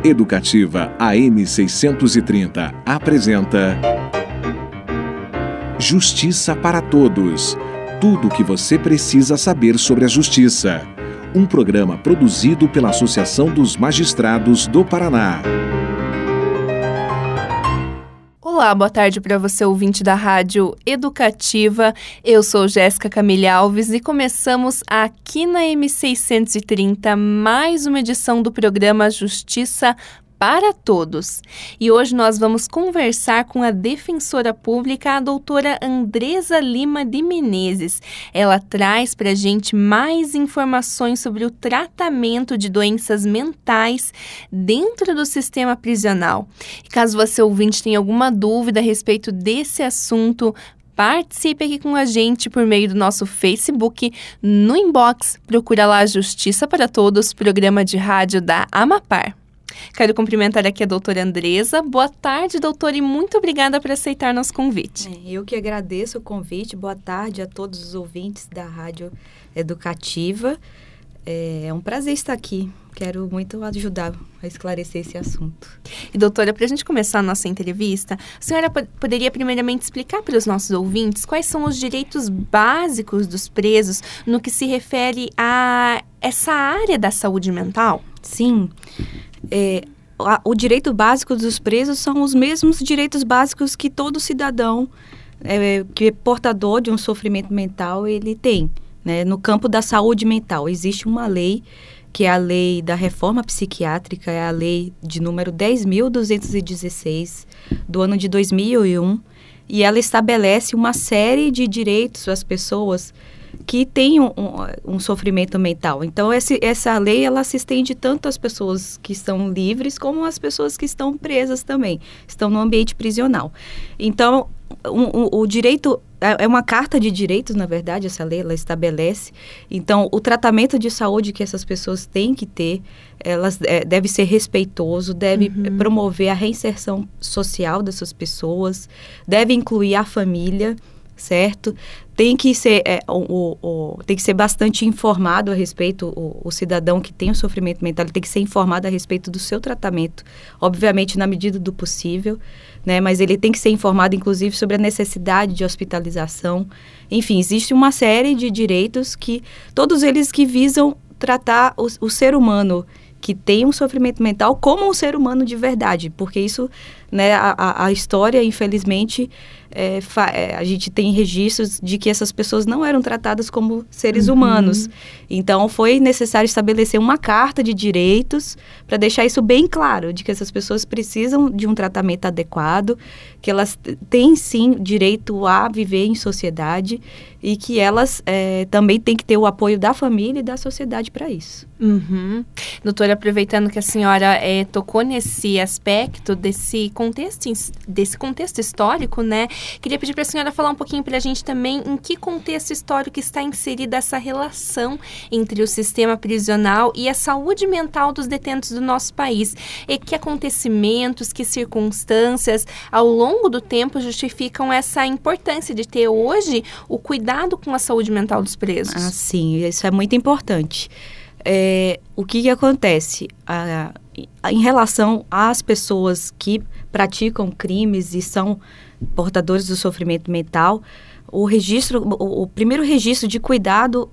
Educativa AM 630 apresenta Justiça para Todos. Tudo o que você precisa saber sobre a justiça. Um programa produzido pela Associação dos Magistrados do Paraná. Olá, boa tarde para você, ouvinte da Rádio Educativa. Eu sou Jéssica Camille Alves e começamos aqui na M630 mais uma edição do programa Justiça para Todos. E hoje nós vamos conversar com a defensora pública, a doutora Andresa Lima de Menezes. Ela traz para a gente mais informações sobre o tratamento de doenças mentais dentro do sistema prisional. E caso você, ouvinte, tenha alguma dúvida a respeito desse assunto, participe aqui com a gente por meio do nosso Facebook, no inbox, procura lá Justiça para Todos, programa de rádio da Amapar. Quero cumprimentar aqui a doutora Andresa. Boa tarde, doutora, e muito obrigada por aceitar nosso convite. Eu que agradeço o convite. Boa tarde a todos os ouvintes da Rádio Educativa. É um prazer estar aqui. Quero muito ajudar a esclarecer esse assunto. E, doutora, para a gente começar a nossa entrevista, a senhora poderia primeiramente explicar para os nossos ouvintes quais são os direitos básicos dos presos no que se refere a essa área da saúde mental? Sim. O direito básico dos presos são os mesmos direitos básicos que todo cidadão que é portador de um sofrimento mental ele tem, né? No campo da saúde mental existe uma lei, que é a lei da reforma psiquiátrica, é a lei de número 10.216 do ano de 2001, e ela estabelece uma série de direitos às pessoas que têm um sofrimento mental. Então, essa lei, ela se estende tanto às pessoas que estão livres, como às pessoas que estão presas também, estão no ambiente prisional. Então, o direito, é uma carta de direitos, na verdade, essa lei, ela estabelece. Então, o tratamento de saúde que essas pessoas têm que ter, elas deve ser respeitoso, deve promover a reinserção social dessas pessoas, deve incluir a família, certo? Tem que ser bastante informado a respeito, o cidadão que tem o sofrimento mental, ele tem que ser informado a respeito do seu tratamento, obviamente na medida do possível, né? Mas ele tem que ser informado, inclusive, sobre a necessidade de hospitalização. Enfim, existe uma série de direitos todos eles que visam tratar o ser humano que tem um sofrimento mental como um ser humano de verdade, porque isso, né, a história, infelizmente, a gente tem registros de que essas pessoas não eram tratadas como seres humanos. Então, foi necessário estabelecer uma carta de direitos para deixar isso bem claro, de que essas pessoas precisam de um tratamento adequado, que elas têm, sim, direito a viver em sociedade e que elas também têm que ter o apoio da família e da sociedade para isso. Doutora, aproveitando que a senhora tocou nesse aspecto desse contexto histórico, né? Queria pedir para a senhora falar um pouquinho para a gente também em que contexto histórico está inserida essa relação entre o sistema prisional e a saúde mental dos detentos do nosso país. E que acontecimentos, que circunstâncias ao longo do tempo justificam essa importância de ter hoje o cuidado com a saúde mental dos presos? Ah, sim, isso é muito importante. O que acontece? Em relação às pessoas que praticam crimes e são portadores do sofrimento mental, o primeiro registro de cuidado,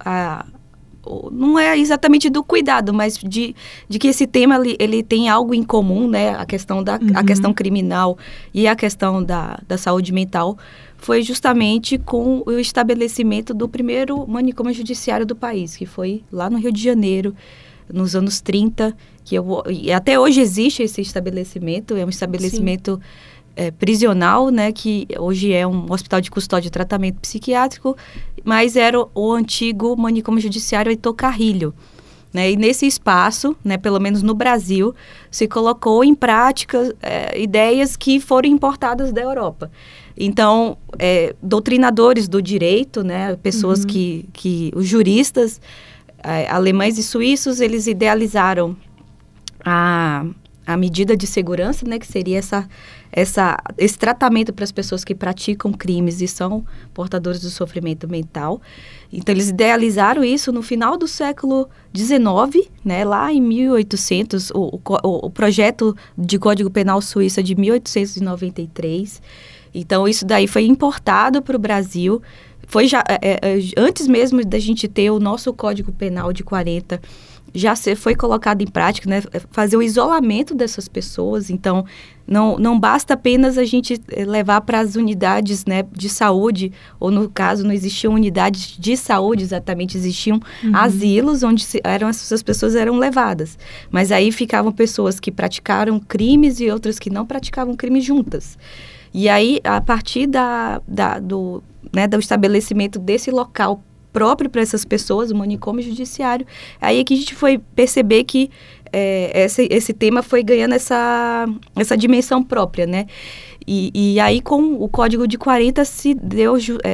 não é exatamente do cuidado, mas de que esse tema ele tem algo em comum, né? A questão a questão criminal e a questão da saúde mental foi justamente com o estabelecimento do primeiro manicômio judiciário do país, que foi lá no Rio de Janeiro, nos anos 30, e até hoje existe esse estabelecimento, é um estabelecimento prisional, né, que hoje é um hospital de custódia e tratamento psiquiátrico, mas era o antigo manicômio judiciário Heitor Carrilho, né, e nesse espaço, né, pelo menos no Brasil, se colocou em prática ideias que foram importadas da Europa. Então, doutrinadores do direito, né, pessoas os juristas alemães e suíços, eles idealizaram a a medida de segurança, né, que seria esse tratamento para as pessoas que praticam crimes e são portadores do sofrimento mental. Então, eles idealizaram isso no final do século XIX, né, lá em 1800, o projeto de Código Penal Suíço é de 1893. Então, isso daí foi importado para o Brasil. Foi já, antes mesmo da gente ter o nosso Código Penal de 40, já foi colocado em prática, né, fazer o isolamento dessas pessoas. Então, não basta apenas a gente levar para as unidades, né, de saúde, ou no caso, não existiam unidades de saúde exatamente, existiam asilos onde essas pessoas eram levadas. Mas aí ficavam pessoas que praticaram crimes e outras que não praticavam crimes juntas. E aí, a partir do estabelecimento desse local próprio para essas pessoas, o manicômio judiciário, aí é que a gente foi perceber que esse tema foi ganhando essa dimensão própria, né? E aí, com o Código de 40, se deu,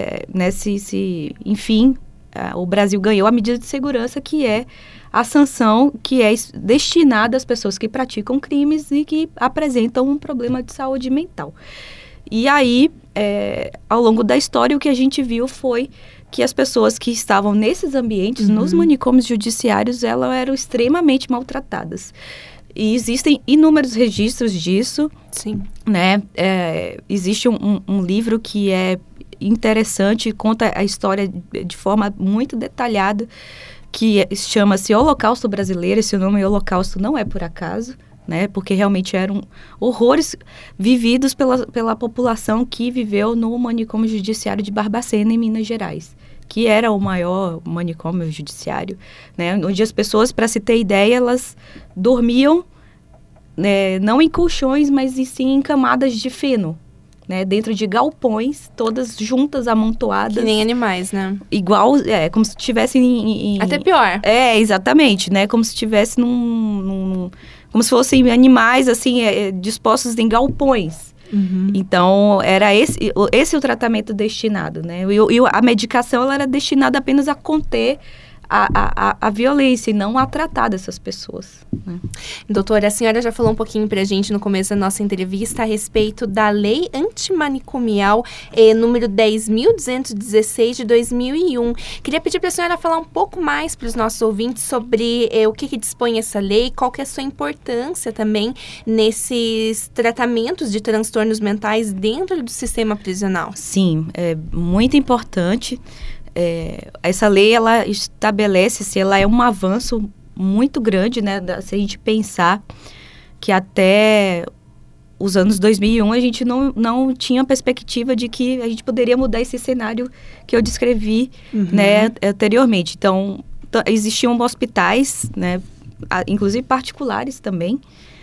enfim, o Brasil ganhou a medida de segurança, que é a sanção que é destinada às pessoas que praticam crimes e que apresentam um problema de saúde mental. E aí, ao longo da história, o que a gente viu foi que as pessoas que estavam nesses ambientes, nos manicômios judiciários, elas eram extremamente maltratadas. E existem inúmeros registros disso. Sim. Né? Existe um livro que é interessante, conta a história de forma muito detalhada, que chama-se Holocausto Brasileiro. Esse nome Holocausto não é por acaso, né? Porque realmente eram horrores vividos pela população que viveu no manicômio judiciário de Barbacena, em Minas Gerais, que era o maior manicômio judiciário, né? Onde as pessoas, para se ter ideia, elas dormiam, né, não em colchões, mas sim em camadas de feno, né? Dentro de galpões, todas juntas, amontoadas. Que nem animais, né? Igual, como se estivessem Até pior. Exatamente, né? Como se estivesse como se fossem animais, assim, dispostos em galpões. Então, era esse o tratamento destinado, né? E a medicação, ela era destinada apenas a conter a violência e não a tratar dessas pessoas, né? Doutora, a senhora já falou um pouquinho pra gente no começo da nossa entrevista a respeito da Lei Antimanicomial número 10.216 de 2001. Queria pedir pra senhora falar um pouco mais para os nossos ouvintes sobre o que dispõe essa lei, qual que é a sua importância também nesses tratamentos de transtornos mentais dentro do sistema prisional. Sim, é muito importante. Essa lei, ela estabelece-se, ela é um avanço muito grande, né? Se a gente pensar que até os anos 2001 a gente não tinha perspectiva de que a gente poderia mudar esse cenário que eu descrevi, né, anteriormente. Então, existiam hospitais, né, inclusive particulares também,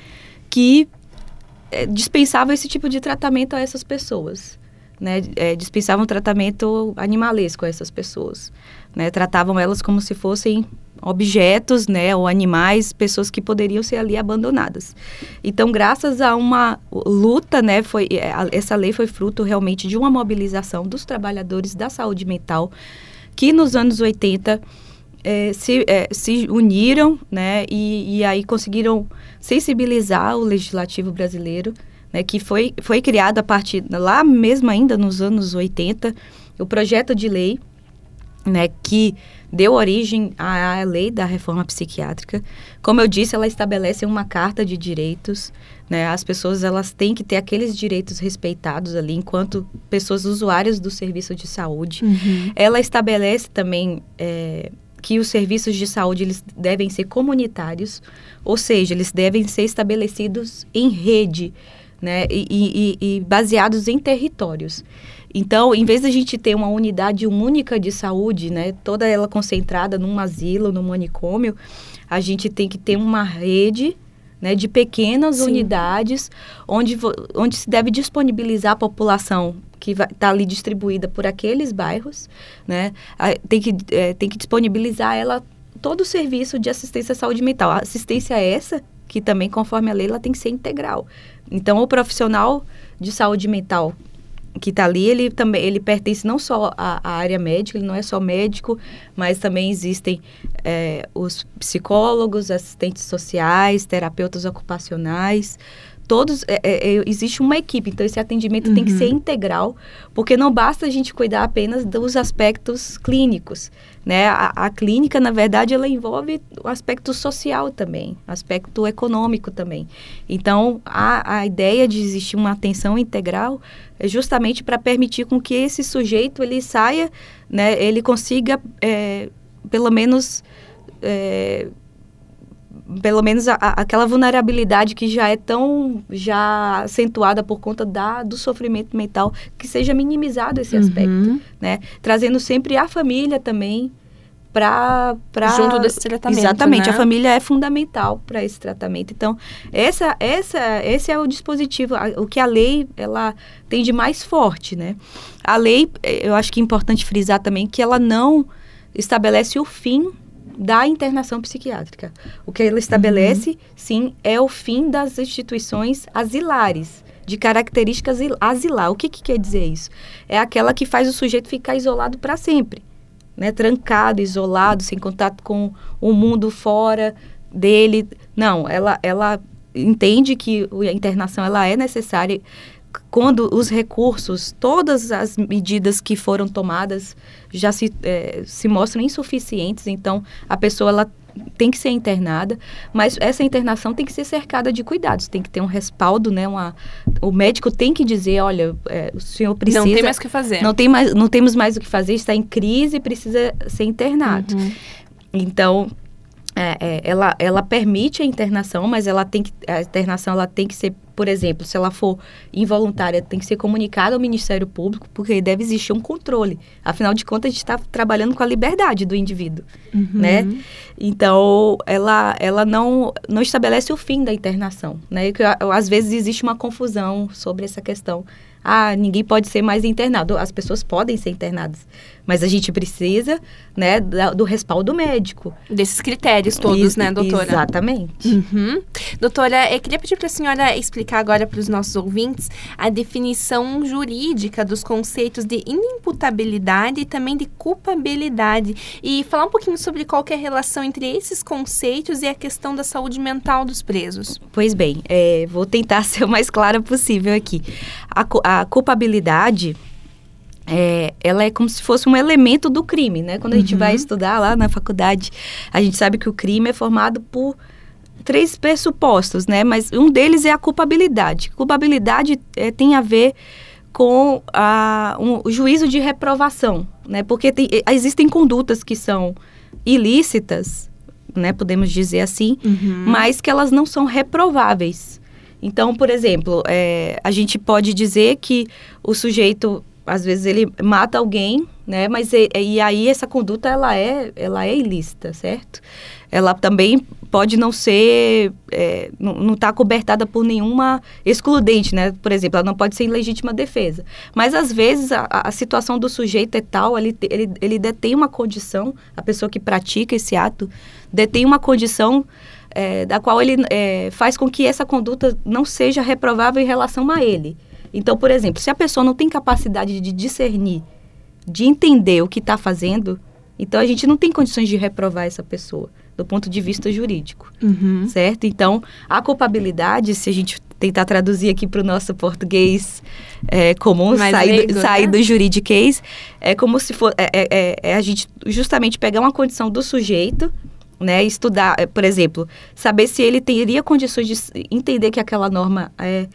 que dispensavam esse tipo de tratamento a essas pessoas. Né, dispensavam tratamento animalesco a essas pessoas, né, tratavam elas como se fossem objetos, né, ou animais, pessoas que poderiam ser ali abandonadas. Então, graças a uma luta, né, essa lei foi fruto realmente de uma mobilização dos trabalhadores da saúde mental, que nos anos 80 se uniram, né, e aí conseguiram sensibilizar o legislativo brasileiro, né, que foi criado a partir, lá mesmo ainda nos anos 80, o projeto de lei, né, que deu origem à lei da reforma psiquiátrica. Como eu disse, ela estabelece uma carta de direitos, né, as pessoas, elas têm que ter aqueles direitos respeitados ali, enquanto pessoas usuárias do serviço de saúde. Ela estabelece também que os serviços de saúde, eles devem ser comunitários, ou seja, eles devem ser estabelecidos em rede, né, e baseados em territórios. Então, em vez da gente ter uma unidade única de saúde, né, toda ela concentrada num asilo, num manicômio, a gente tem que ter uma rede, né, de pequenas unidades, onde se deve disponibilizar a população que está ali distribuída por aqueles bairros, né, tem que disponibilizar ela todo o serviço de assistência à saúde mental. A assistência essa, que também, conforme a lei, ela tem que ser integral. Então, o profissional de saúde mental que está ali, ele pertence não só à área médica, ele não é só médico, mas também existem os psicólogos, assistentes sociais, terapeutas ocupacionais, todos, existe uma equipe, então esse atendimento tem que ser integral, porque não basta a gente cuidar apenas dos aspectos clínicos, né? A clínica, na verdade, ela envolve o aspecto social também, o aspecto econômico também. Então, a ideia de existir uma atenção integral é justamente para permitir com que esse sujeito, ele saia, né? Ele consiga, pelo menos aquela vulnerabilidade que já é tão acentuada por conta do sofrimento mental, que seja minimizado esse aspecto, né? Trazendo sempre a família também para junto desse tratamento. Exatamente, né? A família é fundamental para esse tratamento. Então, esse é o dispositivo, o que a lei ela tem de mais forte, né? A lei, eu acho que é importante frisar também que ela não estabelece o fim da internação psiquiátrica. O que ela estabelece, sim, é o fim das instituições asilares, de características asilar. O que quer dizer isso? É aquela que faz o sujeito ficar isolado para sempre, né? Trancado, isolado, sem contato com o mundo fora dele. Não, ela entende que a internação ela é necessária quando os recursos, todas as medidas que foram tomadas já se mostram insuficientes, então a pessoa ela tem que ser internada, mas essa internação tem que ser cercada de cuidados, tem que ter um respaldo, né? O médico tem que dizer, olha, o senhor precisa... Não tem mais o que fazer. Não temos mais o que fazer, está em crise e precisa ser internado. Então, ela permite a internação, mas a internação ela tem que ser, por exemplo, se ela for involuntária, tem que ser comunicada ao Ministério Público, porque deve existir um controle. Afinal de contas, a gente está trabalhando com a liberdade do indivíduo, né? Então, ela não estabelece o fim da internação, né? Que, às vezes existe uma confusão sobre essa questão. Ninguém pode ser mais internado. As pessoas podem ser internadas, mas a gente precisa, né, do respaldo médico. Desses critérios todos, né, doutora? Exatamente. Doutora, eu queria pedir para a senhora explicar agora para os nossos ouvintes a definição jurídica dos conceitos de inimputabilidade e também de culpabilidade e falar um pouquinho sobre qual que é a relação entre esses conceitos e a questão da saúde mental dos presos. Pois bem, vou tentar ser o mais clara possível aqui. A culpabilidade, ela é como se fosse um elemento do crime, né? Quando a gente vai estudar lá na faculdade, a gente sabe que o crime é formado por 3 pressupostos, né? Mas um deles é a culpabilidade. Culpabilidade tem a ver com o juízo de reprovação, né? Porque existem condutas que são ilícitas, né? Podemos dizer assim, mas que elas não são reprováveis. Então, por exemplo, a gente pode dizer que o sujeito, às vezes, ele mata alguém, né? Mas e aí essa conduta, ela é ilícita, certo? Ela também pode não ser, não está cobertada por nenhuma excludente, né? Por exemplo, ela não pode ser em legítima defesa. Mas, às vezes, a situação do sujeito é tal, ele detém uma condição, a pessoa que pratica esse ato detém uma condição da qual ele faz com que essa conduta não seja reprovável em relação a ele. Então, por exemplo, se a pessoa não tem capacidade de discernir, de entender o que está fazendo, então a gente não tem condições de reprovar essa pessoa, do ponto de vista jurídico, certo? Então, a culpabilidade, se a gente tentar traduzir aqui para o nosso português comum, sair do juridiquês, é como se for a gente justamente pegar uma condição do sujeito, né, estudar, por exemplo, saber se ele teria condições de entender que aquela norma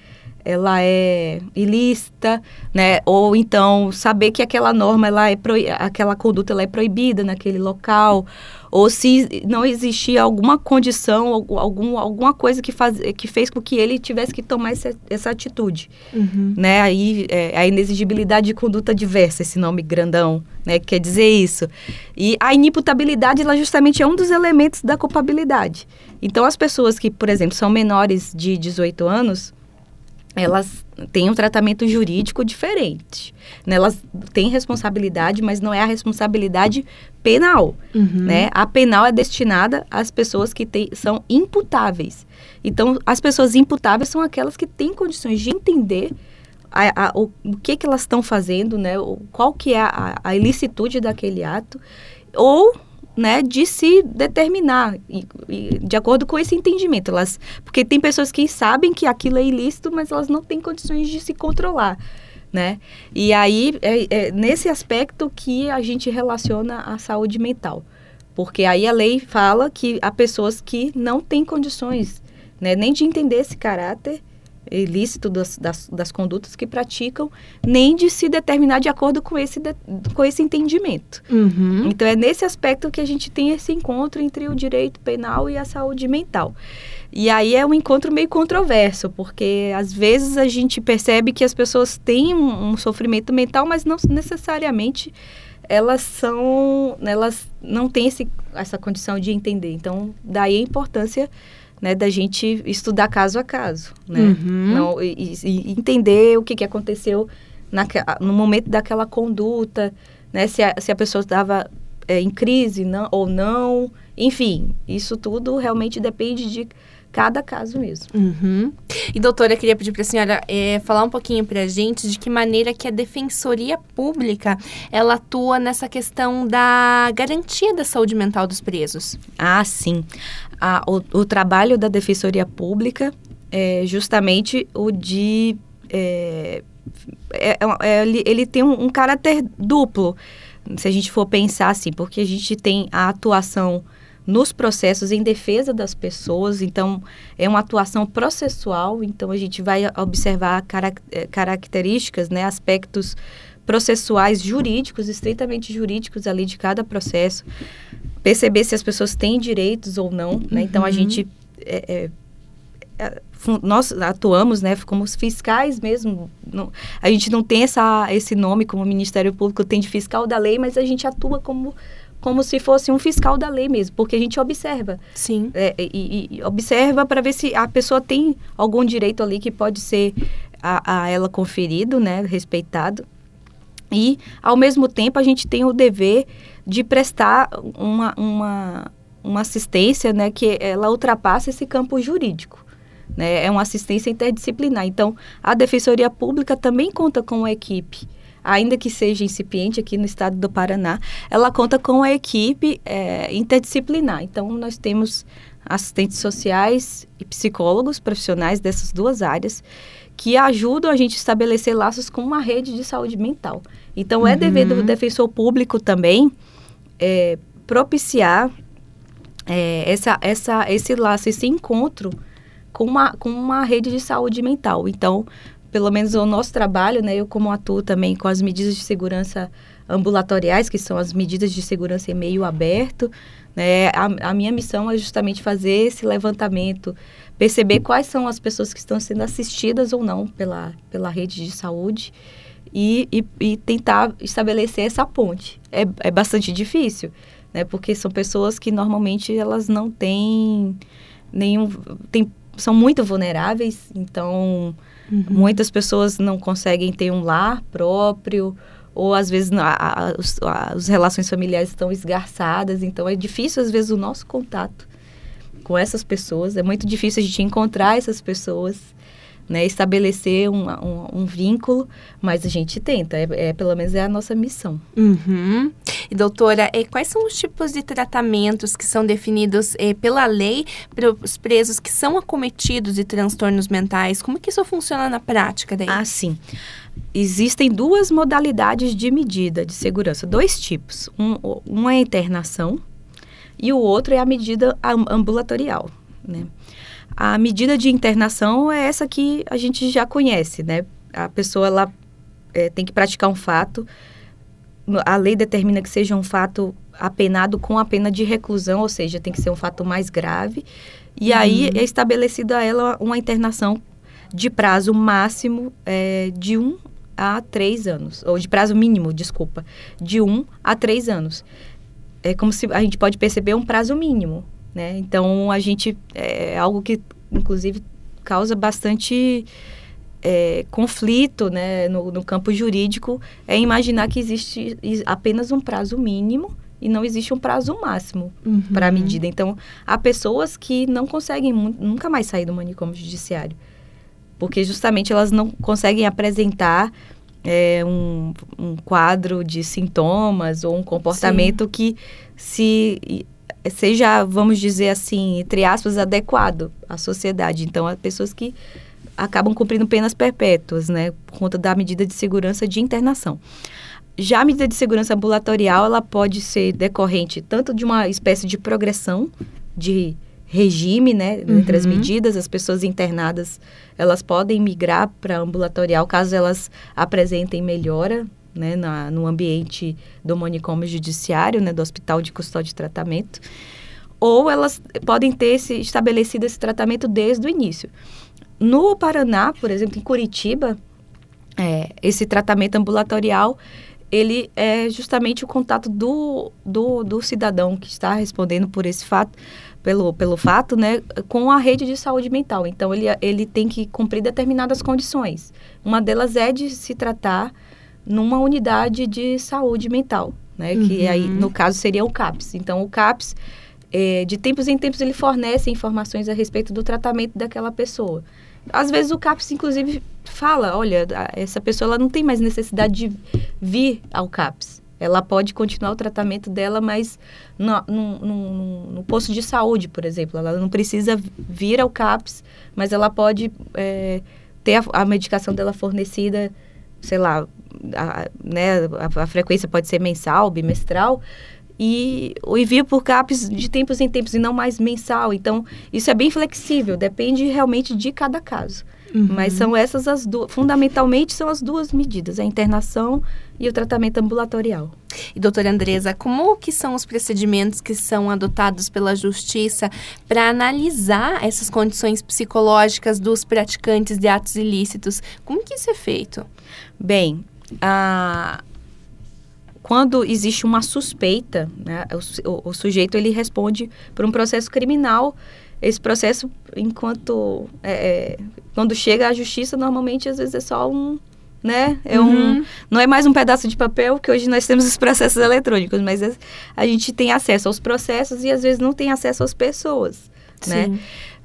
ela é ilícita, né, ou então saber que aquela norma, aquela conduta ela é proibida naquele local, ou se não existia alguma condição, alguma coisa que fez com que ele tivesse que tomar essa atitude, né, aí a inexigibilidade de conduta diversa, esse nome grandão, né, que quer dizer isso. E a inimputabilidade, ela justamente é um dos elementos da culpabilidade. Então, as pessoas que, por exemplo, são menores de 18 anos, elas têm um tratamento jurídico diferente, né? Elas têm responsabilidade, mas não é a responsabilidade penal, né? A penal é destinada às pessoas que são imputáveis. Então, as pessoas imputáveis são aquelas que têm condições de entender o que elas estão fazendo, né? Qual que é a ilicitude daquele ato, ou, né, de se determinar de acordo com esse entendimento. Porque tem pessoas que sabem que aquilo é ilícito, mas elas não têm condições de se controlar, né? E aí, é nesse aspecto que a gente relaciona a saúde mental. Porque aí a lei fala que há pessoas que não têm condições, né, nem de entender esse caráter ilícito das condutas que praticam, nem de se determinar de acordo com esse entendimento. Uhum. Então, é nesse aspecto que a gente tem esse encontro entre o direito penal e a saúde mental. E aí é um encontro meio controverso, porque às vezes a gente percebe que as pessoas têm um sofrimento mental, mas não necessariamente elas não têm essa condição de entender. Então, daí a importância, né, da gente estudar caso a caso, né? Uhum. E entender o que aconteceu no momento daquela conduta, né? Se a pessoa estava em crise ou não. Enfim, isso tudo realmente depende de cada caso mesmo. Uhum. E, doutora, eu queria pedir para a senhora falar um pouquinho para a gente de que maneira que a Defensoria Pública ela atua nessa questão da garantia da saúde mental dos presos. Ah, sim. O trabalho da Defensoria Pública é justamente o de... ele tem um caráter duplo, se a gente for pensar assim, porque a gente tem a atuação nos processos em defesa das pessoas, então é uma atuação processual, então a gente vai observar características, né, aspectos processuais jurídicos, estritamente jurídicos ali de cada processo, perceber se as pessoas têm direitos ou não, né? Então a gente nós atuamos, né, como fiscais mesmo. A gente não tem esse nome como o Ministério Público tem de fiscal da lei, mas a gente atua como se fosse um fiscal da lei mesmo, porque a gente observa. Sim. E observa para ver se a pessoa tem algum direito ali que pode ser a ela conferido, né, respeitado. E, ao mesmo tempo, a gente tem o dever de prestar uma assistência, né, que ela ultrapassa esse campo jurídico. Né? É uma assistência interdisciplinar. Então, a Defensoria Pública também conta com uma equipe, ainda que seja incipiente aqui no estado do Paraná, ela conta com a equipe interdisciplinar. Então, nós temos assistentes sociais e psicólogos profissionais dessas duas áreas que ajudam a gente a estabelecer laços com uma rede de saúde mental. Então, é dever do defensor público também propiciar esse laço, esse encontro com uma rede de saúde mental. Então, pelo menos o nosso trabalho, né, eu como atuo também com as medidas de segurança ambulatoriais, que são as medidas de segurança em meio aberto, né, a minha missão é justamente fazer esse levantamento, perceber quais são as pessoas que estão sendo assistidas ou não pela rede de saúde e tentar estabelecer essa ponte. É bastante difícil, né, porque são pessoas que normalmente elas não têm são muito vulneráveis, então muitas pessoas não conseguem ter um lar próprio, ou às vezes as relações familiares estão esgarçadas, então é difícil às vezes o nosso contato com essas pessoas, é muito difícil a gente encontrar essas pessoas, né, estabelecer um vínculo, mas a gente tenta, pelo menos é a nossa missão. Uhum. E, doutora, quais são os tipos de tratamentos que são definidos pela lei para os presos que são acometidos de transtornos mentais? Como que isso funciona na prática daí? Ah, sim. Existem duas modalidades de medida de segurança, dois tipos. Um é a internação e o outro é a medida ambulatorial, né? A medida de internação é essa que a gente já conhece, né? A pessoa ela, tem que praticar um fato, a lei determina que seja um fato apenado com a pena de reclusão, ou seja, tem que ser um fato mais grave. E aí é estabelecida a ela uma internação de prazo máximo de 1 a 3 anos, ou de prazo mínimo, desculpa, de 1 a 3 anos. É como se a gente pode perceber um prazo mínimo, né? Então, a gente, algo que, inclusive, causa bastante conflito, né, no campo jurídico, é imaginar que existe apenas um prazo mínimo e não existe um prazo máximo para a medida. Então, há pessoas que não conseguem nunca mais sair do manicômio judiciário. porque justamente elas não conseguem apresentar um quadro de sintomas ou um comportamento Sim. que seja, vamos dizer assim, entre aspas, adequado à sociedade. Então, há pessoas que acabam cumprindo penas perpétuas, né, por conta da medida de segurança de internação. Já a medida de segurança ambulatorial, ela pode ser decorrente tanto de uma espécie de progressão de regime, né, entre as medidas. As pessoas internadas, elas podem migrar para ambulatorial caso elas apresentem melhora, né, no ambiente do manicômio judiciário, né, do hospital de custódia e tratamento, ou elas podem ter estabelecido esse tratamento desde o início. No Paraná, por exemplo, em Curitiba, esse tratamento ambulatorial, ele é justamente o contato do cidadão que está respondendo por esse fato, pelo fato, né, com a rede de saúde mental. Então, ele tem que cumprir determinadas condições. Uma delas é de se tratar numa unidade de saúde mental, né, que aí, no caso, seria o CAPS. Então, o CAPS, de tempos em tempos, ele fornece informações a respeito do tratamento daquela pessoa. Às vezes, o CAPS, inclusive, fala, olha, essa pessoa ela não tem mais necessidade de vir ao CAPS. Ela pode continuar o tratamento dela, mas no posto de saúde, por exemplo. Ela não precisa vir ao CAPS, mas ela pode ter a medicação dela fornecida, sei lá, a frequência pode ser mensal, bimestral, e o envio por CAPS de tempos em tempos e não mais mensal. Então, isso é bem flexível, depende realmente de cada caso. Mas são essas fundamentalmente são as duas medidas, a internação e o tratamento ambulatorial. E, doutora Andresa, como que são os procedimentos que são adotados pela Justiça para analisar essas condições psicológicas dos praticantes de atos ilícitos? Como que isso é feito? Bem, quando existe uma suspeita, né, o sujeito ele responde por um processo criminal. Esse processo, quando chega à justiça, normalmente, às vezes, é só né? Não é mais um pedaço de papel, que hoje nós temos os processos eletrônicos, mas a gente tem acesso aos processos e, às vezes, não tem acesso às pessoas, né?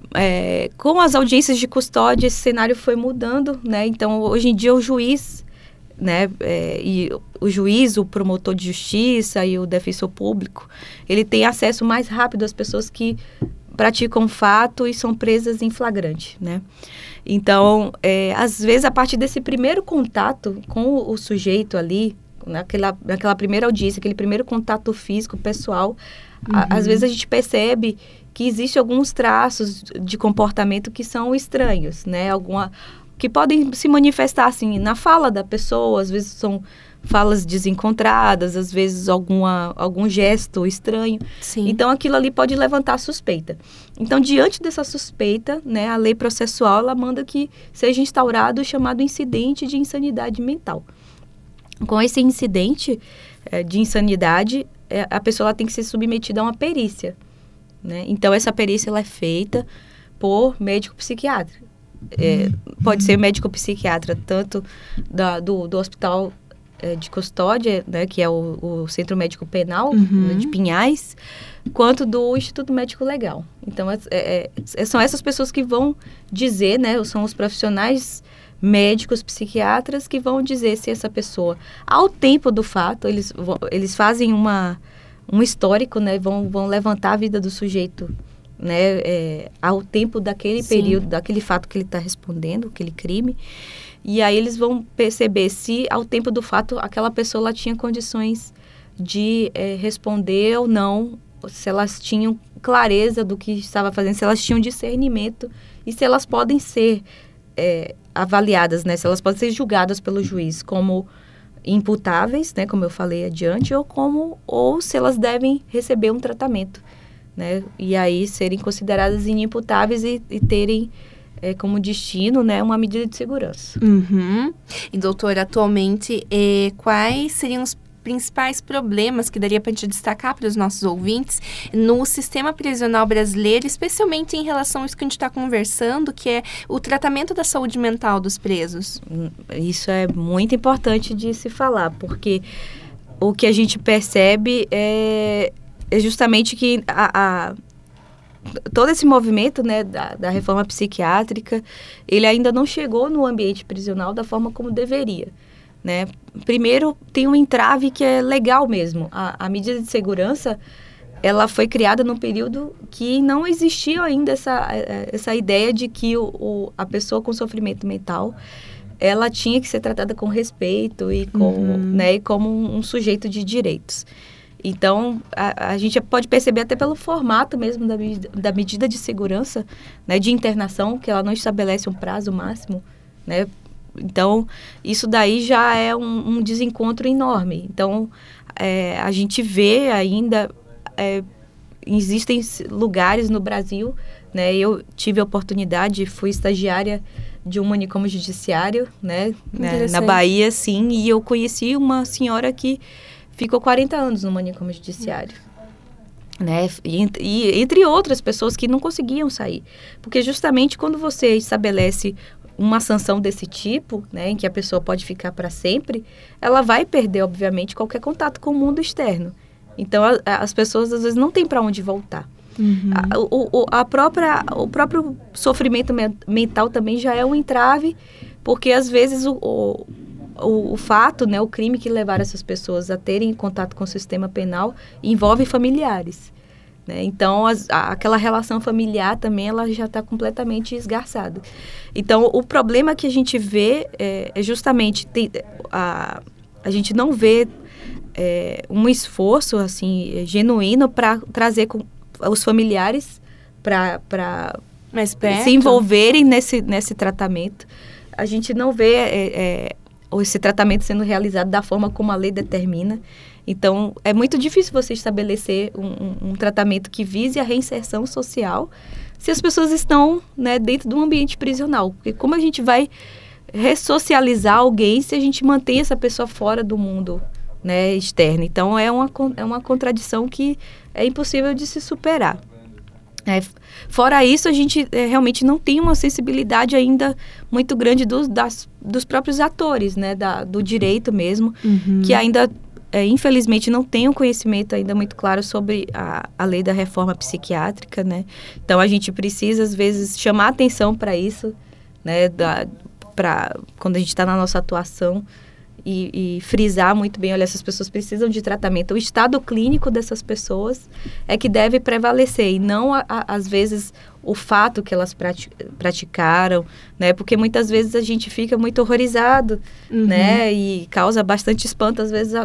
Com as audiências de custódia, esse cenário foi mudando, né? Então, hoje em dia, o juiz, né, e o juiz, o promotor de justiça e o defensor público, ele tem acesso mais rápido às pessoas que praticam fato e são presas em flagrante, né? Então, às vezes, a partir desse primeiro contato com o sujeito ali, naquela primeira audiência, aquele primeiro contato físico, pessoal, às vezes a gente percebe que existem alguns traços de comportamento que são estranhos, né? Que podem se manifestar, assim, na fala da pessoa, às vezes são falas desencontradas, às vezes algum gesto estranho. Sim. Então, aquilo ali pode levantar suspeita. Então, diante dessa suspeita, né, a lei processual, ela manda que seja instaurado o chamado incidente de insanidade mental. Com esse incidente de insanidade, a pessoa ela tem que ser submetida a uma perícia, né? Então, essa perícia ela é feita por médico psiquiatra. Pode ser médico psiquiatra, tanto do hospital de custódia, né, que é o Centro Médico Penal, né, de Pinhais, quanto do Instituto Médico Legal. Então, são essas pessoas que vão dizer, né, são os profissionais médicos, psiquiatras, que vão dizer se essa pessoa, ao tempo do fato, eles fazem um histórico, né, vão levantar a vida do sujeito, né, ao tempo daquele período, daquele fato que ele está respondendo, aquele crime. E aí eles vão perceber se, ao tempo do fato, aquela pessoa ela tinha condições de responder ou não, se elas tinham clareza do que estava fazendo, se elas tinham discernimento e se elas podem ser avaliadas, né? Se elas podem ser julgadas pelo juiz como imputáveis, né? Como eu falei adiante, ou se elas devem receber um tratamento, né? E aí serem consideradas inimputáveis e terem como destino, né, uma medida de segurança. E, doutora, atualmente, quais seriam os principais problemas que daria para a gente destacar para os nossos ouvintes no sistema prisional brasileiro, especialmente em relação a isso que a gente está conversando, que é o tratamento da saúde mental dos presos? Isso é muito importante de se falar, porque o que a gente percebe é justamente que todo esse movimento, né, da reforma psiquiátrica, ele ainda não chegou no ambiente prisional da forma como deveria, né? Primeiro, tem um entrave que é legal mesmo. A medida de segurança, ela foi criada num período que não existia ainda essa ideia de que a pessoa com sofrimento mental, ela tinha que ser tratada com respeito e como um sujeito de direitos. Então, a gente pode perceber até pelo formato mesmo da medida de segurança, né, de internação, que ela não estabelece um prazo máximo, né? Então, isso daí já é um desencontro enorme. Então, a gente vê ainda, existem lugares no Brasil, né? Eu tive a oportunidade, fui estagiária de um manicômio judiciário, né, na Bahia, sim, e eu conheci uma senhora que ficou 40 anos no manicômio judiciário, né? E entre outras pessoas que não conseguiam sair. Porque justamente quando você estabelece uma sanção desse tipo, né, em que a pessoa pode ficar para sempre, ela vai perder, obviamente, qualquer contato com o mundo externo. Então, as pessoas, às vezes, não têm para onde voltar. O próprio sofrimento mental também já é um entrave, porque, às vezes, o fato, né, o crime que levaram essas pessoas a terem contato com o sistema penal envolve familiares, né? Então, aquela relação familiar também, ela já está completamente esgarçada. Então, o problema que a gente vê é justamente, a gente não vê um esforço, assim, genuíno para trazer os familiares para se envolverem nesse tratamento. A gente não vê esse tratamento sendo realizado da forma como a lei determina. Então, é muito difícil você estabelecer um tratamento que vise a reinserção social se as pessoas estão, né, dentro de um ambiente prisional. Porque como a gente vai ressocializar alguém se a gente mantém essa pessoa fora do mundo, né, externo? Então, é uma contradição que é impossível de se superar. Fora isso, a gente realmente não tem uma sensibilidade ainda muito grande dos próprios atores, né, do direito mesmo, que ainda, infelizmente, não tem um conhecimento ainda muito claro sobre a lei da reforma psiquiátrica, né? Então, a gente precisa, às vezes, chamar atenção para isso, né, quando a gente está na nossa atuação, e frisar muito bem, olha, essas pessoas precisam de tratamento. O estado clínico dessas pessoas é que deve prevalecer, e não, às vezes, o fato que elas praticaram, né? Porque muitas vezes a gente fica muito horrorizado, né? E causa bastante espanto, às vezes,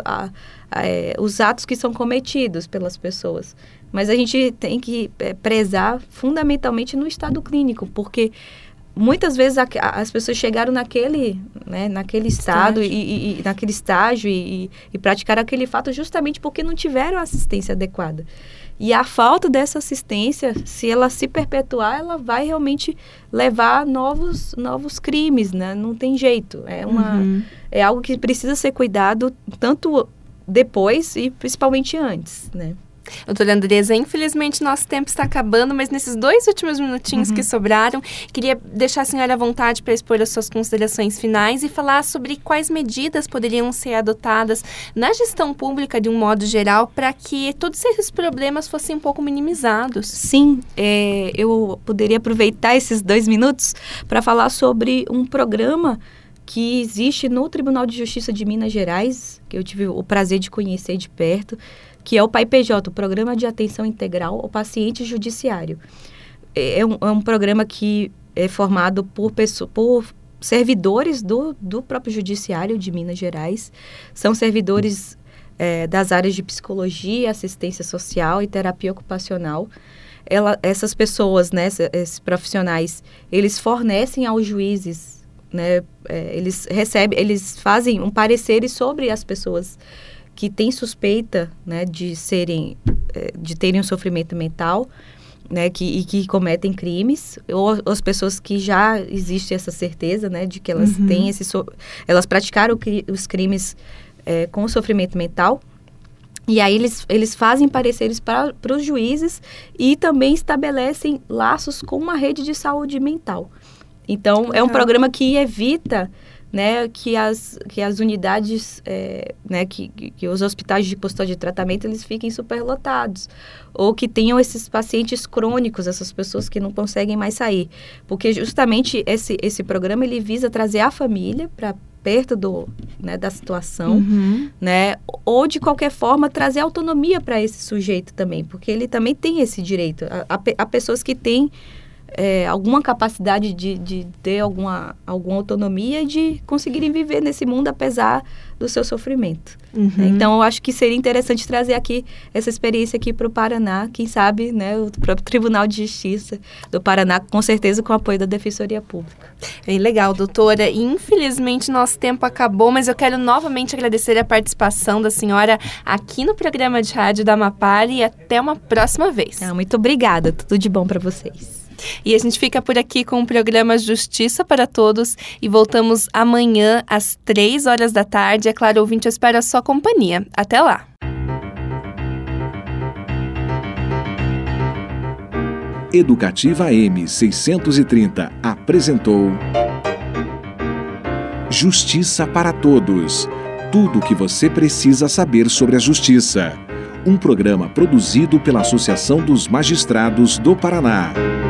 os atos que são cometidos pelas pessoas. Mas a gente tem que prezar fundamentalmente no estado clínico, porque muitas vezes as pessoas chegaram naquele estado e naquele estágio e praticaram aquele fato justamente porque não tiveram assistência adequada. E a falta dessa assistência, se ela se perpetuar, ela vai realmente levar novos crimes, né? Não tem jeito. É algo que precisa ser cuidado tanto depois e principalmente antes, né? Doutora Andresa, infelizmente nosso tempo está acabando, mas nesses 2 últimos minutinhos que sobraram, queria deixar a senhora à vontade para expor as suas considerações finais e falar sobre quais medidas poderiam ser adotadas na gestão pública de um modo geral para que todos esses problemas fossem um pouco minimizados. Sim, eu poderia aproveitar esses 2 minutos para falar sobre um programa que existe no Tribunal de Justiça de Minas Gerais, que eu tive o prazer de conhecer de perto, que é o PAIPJ, o Programa de Atenção Integral ao Paciente Judiciário. É um programa que é formado por servidores do próprio Judiciário de Minas Gerais. São servidores das áreas de psicologia, assistência social e terapia ocupacional. Essas pessoas, né, esses profissionais, eles fornecem aos juízes, né, eles fazem um parecer sobre as pessoas que têm suspeita, né, de terem um sofrimento mental, né, e que cometem crimes, ou as pessoas que já existe essa certeza, né, de que elas têm elas praticaram os crimes com sofrimento mental. E aí eles fazem pareceres para os juízes e também estabelecem laços com uma rede de saúde mental. Então, é um programa que evita né, que as unidades, né, que os hospitais de custódia de tratamento, eles fiquem superlotados, ou que tenham esses pacientes crônicos, essas pessoas que não conseguem mais sair, porque justamente esse programa, ele visa trazer a família para perto da situação, né, ou de qualquer forma trazer autonomia para esse sujeito também, porque ele também tem esse direito, há pessoas que têm alguma capacidade de ter alguma autonomia e de conseguirem viver nesse mundo apesar do seu sofrimento. Então, eu acho que seria interessante trazer aqui essa experiência aqui para o Paraná, quem sabe, né, o próprio Tribunal de Justiça do Paraná, com certeza com o apoio da Defensoria Pública. Bem legal, doutora. Infelizmente, nosso tempo acabou, mas eu quero novamente agradecer a participação da senhora aqui no programa de rádio da Amapari e até uma próxima vez. Muito obrigada, tudo de bom para vocês. E a gente fica por aqui com o programa Justiça para Todos e voltamos amanhã às 3h da tarde. É claro, ouvinte, eu espero a sua companhia. Até lá! Educativa AM 630 apresentou Justiça para Todos. Tudo o que você precisa saber sobre a justiça. Um programa produzido pela Associação dos Magistrados do Paraná.